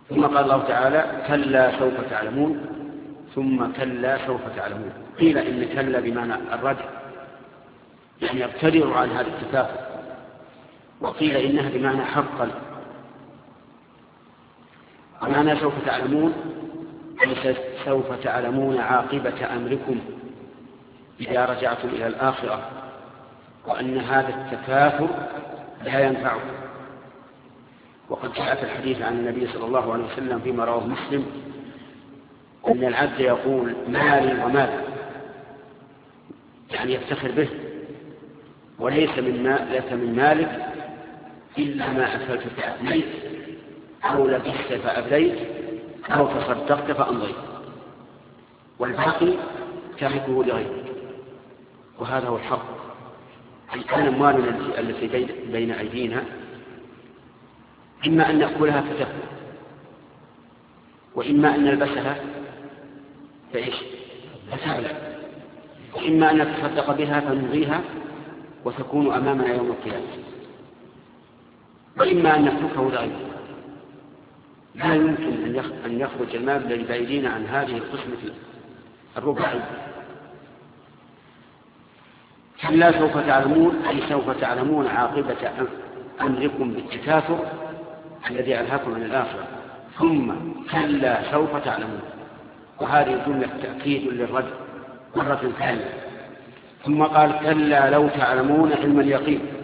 ثم قال الله تعالى كلا سوف تعلمون ثم كلا سوف تعلمون. قيل إن كلا بمعنى الرجع يعني يبتدر عن هذا التكافؤ، وقيل إنها بمعنى حقا. ومعنى سوف تعلمون سوف تعلمون عاقبة أمركم إذا رجعتم إلى الآخرة، وأن هذا التكافؤ لا ينفعكم. وقد جاء في الحديث عن النبي صلى الله عليه وسلم فيما رواه مسلم أن العبد يقول مالي ومالي، يعني يفتخر به، وليس من مالك إلا ما أكلت فأبليت أو لبست فأبليت أو تصدقت فأمضيت، والباقي تركه لغيرك. وهذا هو الحق. أن أموالنا التي بين أيدينا إما أن نأكلها فتكون، وإما أن نلبسها فإيش فتعلم، وإما أن نتصدق بها فنمضيها وتكون أمامنا يوم القيامة، وإما أن نتركه لغيره. لا يمكن أن يخرج المال الذي بأيدينا عن هذه القسمة الرباعية. كلا سوف تعلمون أي سوف تعلمون عاقبة أمركم بالتكاثر الذي ألهاكم عن الآخرة. ثم كلا سوف تعلمون، وهذه جملة تأكيد للرجل مرة ثانية. ثم قال كلا لو تعلمون علم اليقين